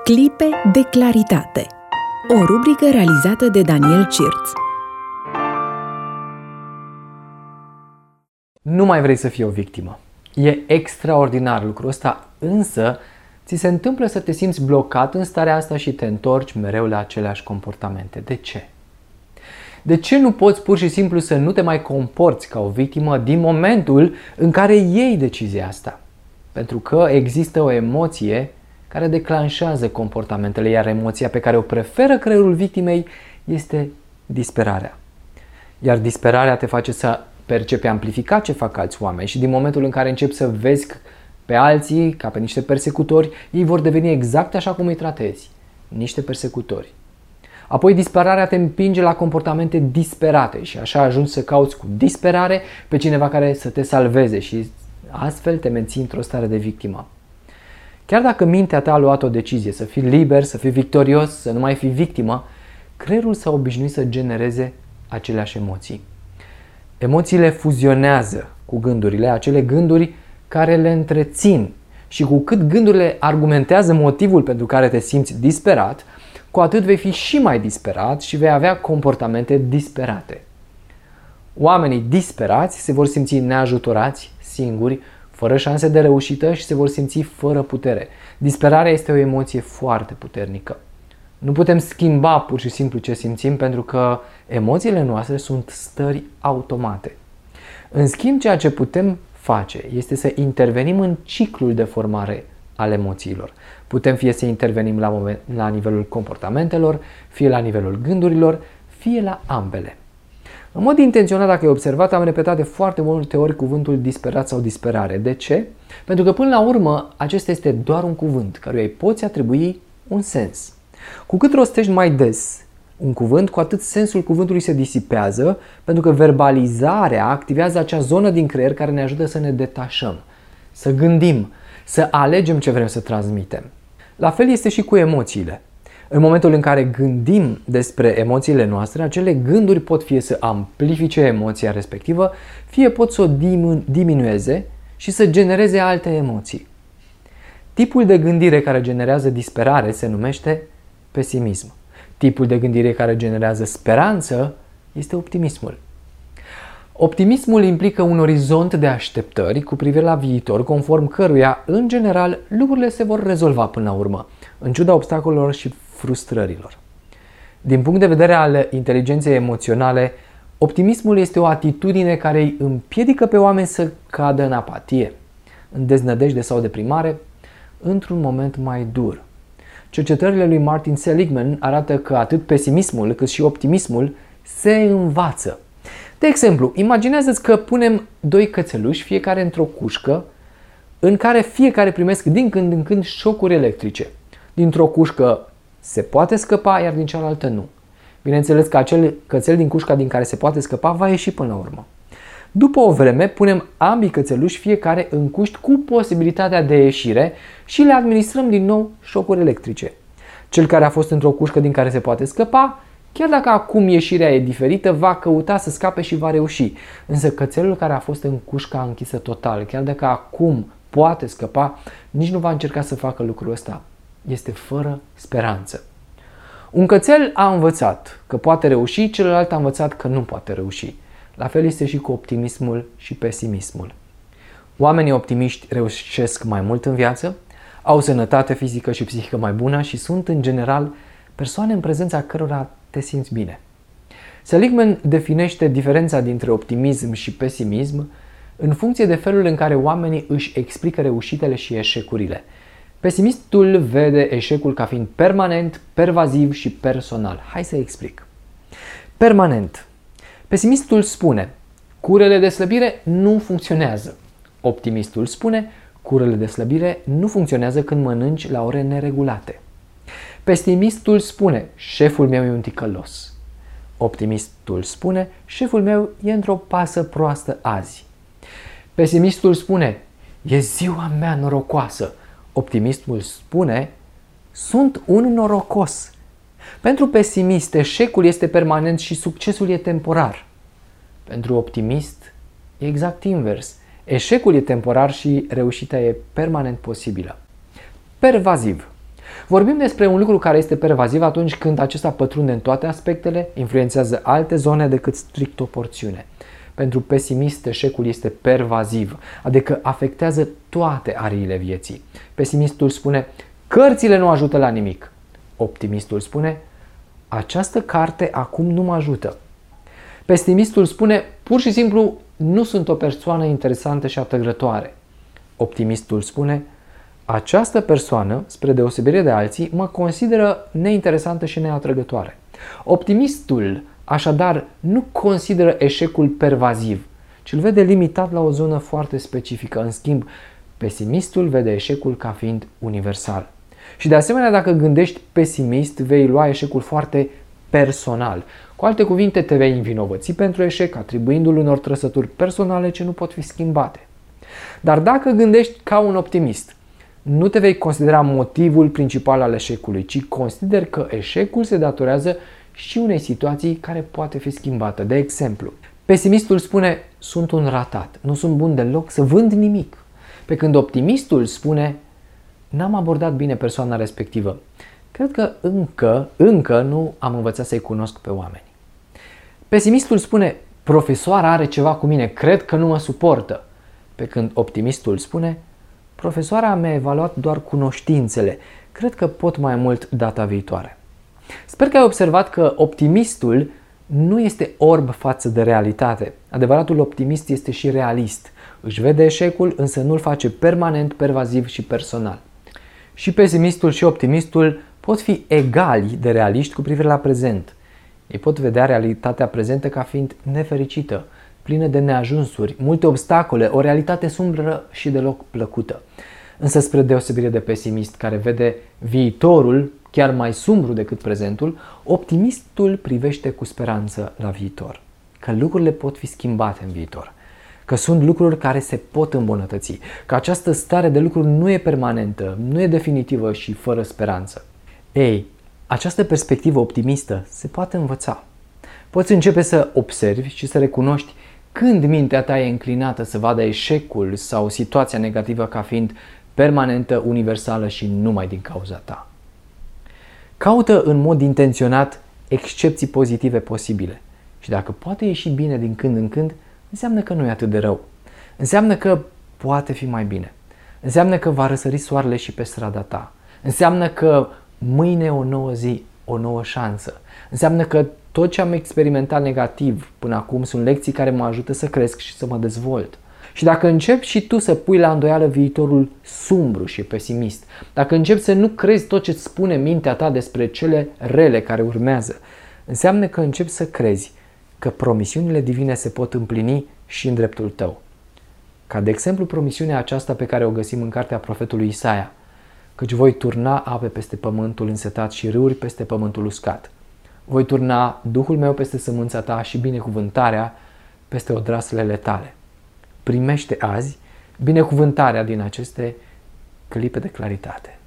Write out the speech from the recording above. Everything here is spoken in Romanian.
Clipe de claritate. O rubrică realizată de Daniel Cirț. Nu mai vrei să fii o victimă. E extraordinar lucrul ăsta, însă ți se întâmplă să te simți blocat în starea asta și te întorci mereu la aceleași comportamente. De ce? De ce nu poți pur și simplu să nu te mai comporți ca o victimă din momentul în care iei decizia asta? Pentru că există o emoție care declanșează comportamentele, iar emoția pe care o preferă creierul victimei este disperarea. Iar disperarea te face să percepi amplificat ce fac alți oameni și din momentul în care începi să vezi pe alții ca pe niște persecutori, ei vor deveni exact așa cum îi tratezi, niște persecutori. Apoi disperarea te împinge la comportamente disperate și așa ajungi să cauți cu disperare pe cineva care să te salveze și astfel te menții într-o stare de victimă. Chiar dacă mintea ta a luat o decizie să fii liber, să fii victorios, să nu mai fii victimă, creierul s-a obișnuit să genereze aceleași emoții. Emoțiile fuzionează cu gândurile, acele gânduri care le întrețin și cu cât gândurile argumentează motivul pentru care te simți disperat, cu atât vei fi și mai disperat și vei avea comportamente disperate. Oamenii disperați se vor simți neajutorați, singuri, fără șanse de reușită și se vor simți fără putere. Disperarea este o emoție foarte puternică. Nu putem schimba pur și simplu ce simțim pentru că emoțiile noastre sunt stări automate. În schimb, ceea ce putem face este să intervenim în ciclul de formare al emoțiilor. Putem fie să intervenim la nivelul comportamentelor, fie la nivelul gândurilor, fie la ambele. În mod intenționat, dacă ai observat, am repetat de foarte multe ori cuvântul disperat sau disperare. De ce? Pentru că până la urmă acesta este doar un cuvânt căruia îi poți atribui un sens. Cu cât rostești mai des un cuvânt, cu atât sensul cuvântului se disipează, pentru că verbalizarea activează acea zonă din creier care ne ajută să ne detașăm, să gândim, să alegem ce vrem să transmitem. La fel este și cu emoțiile. În momentul în care gândim despre emoțiile noastre, acele gânduri pot fie să amplifice emoția respectivă, fie pot să o diminueze și să genereze alte emoții. Tipul de gândire care generează disperare se numește pesimism. Tipul de gândire care generează speranță este optimismul. Optimismul implică un orizont de așteptări cu privire la viitor, conform căruia, în general, lucrurile se vor rezolva până la urmă, în ciuda obstacolelor și frustrărilor. Din punct de vedere al inteligenței emoționale, optimismul este o atitudine care îi împiedică pe oameni să cadă în apatie, în deznădejde sau deprimare, într-un moment mai dur. Cercetările lui Martin Seligman arată că atât pesimismul cât și optimismul se învață. De exemplu, imaginează-ți că punem doi cățeluși, fiecare într-o cușcă, în care fiecare primesc din când în când șocuri electrice. Dintr-o cușcă se poate scăpa, iar din cealaltă nu. Bineînțeles că acel cățel din cușca din care se poate scăpa va ieși până la urmă. După o vreme, punem ambii cățeluși fiecare în cuști cu posibilitatea de ieșire și le administrăm din nou șocuri electrice. Cel care a fost într-o cușcă din care se poate scăpa, chiar dacă acum ieșirea e diferită, va căuta să scape și va reuși. Însă cățelul care a fost în cușca închisă total, chiar dacă acum poate scăpa, nici nu va încerca să facă lucrul ăsta. Este fără speranță. Un cățel a învățat că poate reuși, celălalt a învățat că nu poate reuși. La fel este și cu optimismul și pesimismul. Oamenii optimiști reușesc mai mult în viață, au sănătate fizică și psihică mai bună și sunt, în general, persoane în prezența cărora te simți bine. Seligman definește diferența dintre optimism și pesimism în funcție de felul în care oamenii își explică reușitele și eșecurile. Pesimistul vede eșecul ca fiind permanent, pervaziv și personal. Hai să explic. Permanent. Pesimistul spune, curele de slăbire nu funcționează. Optimistul spune, curele de slăbire nu funcționează când mănânci la ore neregulate. Pesimistul spune, șeful meu e un ticălos. Optimistul spune, șeful meu e într-o pasă proastă azi. Pesimistul spune, e ziua mea norocoasă. Optimistul spune, sunt un norocos. Pentru pesimist, eșecul este permanent și succesul e temporar. Pentru optimist, e exact invers. Eșecul e temporar și reușita e permanent posibilă. Pervaziv. Vorbim despre un lucru care este pervaziv atunci când acesta pătrunde în toate aspectele, influențează alte zone decât strict o porțiune. Pentru pesimist, eșecul este pervaziv, adică afectează toate ariile vieții. Pesimistul spune, cărțile nu ajută la nimic. Optimistul spune, această carte acum nu mă ajută. Pesimistul spune, pur și simplu, nu sunt o persoană interesantă și atrăgătoare. Optimistul spune, această persoană, spre deosebire de alții, mă consideră neinteresantă și neatrăgătoare. Optimistul, așadar, nu consideră eșecul pervaziv, ci îl vede limitat la o zonă foarte specifică. În schimb, pesimistul vede eșecul ca fiind universal. Și de asemenea, dacă gândești pesimist, vei lua eșecul foarte personal. Cu alte cuvinte, te vei învinovăți pentru eșec, atribuindu-l unor trăsături personale ce nu pot fi schimbate. Dar dacă gândești ca un optimist, nu te vei considera motivul principal al eșecului, ci consideri că eșecul se datorează și unei situații care poate fi schimbată. De exemplu, pesimistul spune, sunt un ratat, nu sunt bun deloc să vând nimic. Pe când optimistul spune, n-am abordat bine persoana respectivă. Cred că încă nu am învățat să-i cunosc pe oameni. Pesimistul spune, profesoara are ceva cu mine, cred că nu mă suportă. Pe când optimistul spune, profesoara mi-a evaluat doar cunoștințele, cred că pot mai mult data viitoare. Sper că ai observat că optimistul nu este orb față de realitate. Adevăratul optimist este și realist. Își vede eșecul, însă nu-l face permanent, pervaziv și personal. Și pesimistul și optimistul pot fi egali de realiști cu privire la prezent. Ei pot vedea realitatea prezentă ca fiind nefericită, plină de neajunsuri, multe obstacole, o realitate sumbră și deloc plăcută. Însă, spre deosebire de pesimist care vede viitorul chiar mai sumbru decât prezentul, optimistul privește cu speranță la viitor, că lucrurile pot fi schimbate în viitor, că sunt lucruri care se pot îmbunătăți, că această stare de lucruri nu e permanentă, nu e definitivă și fără speranță. Ei, această perspectivă optimistă se poate învăța. Poți începe să observi și să recunoști când mintea ta e înclinată să vadă eșecul sau situația negativă ca fiind permanentă, universală și numai din cauza ta. Caută în mod intenționat excepții pozitive posibile și dacă poate ieși bine din când în când, înseamnă că nu e atât de rău. Înseamnă că poate fi mai bine. Înseamnă că va răsări soarele și pe strada ta. Înseamnă că mâine e o nouă zi, o nouă șansă. Înseamnă că tot ce am experimentat negativ până acum sunt lecții care mă ajută să cresc și să mă dezvolt. Și dacă începi și tu să pui la îndoială viitorul sumbru și pesimist, dacă începi să nu crezi tot ce îți spune mintea ta despre cele rele care urmează, înseamnă că începi să crezi că promisiunile divine se pot împlini și în dreptul tău. Ca de exemplu promisiunea aceasta pe care o găsim în cartea profetului Isaia, căci voi turna ape peste pământul însetat și râuri peste pământul uscat. Voi turna Duhul meu peste sămânța ta și binecuvântarea peste odraslele tale. Primește azi binecuvântarea din aceste clipe de claritate.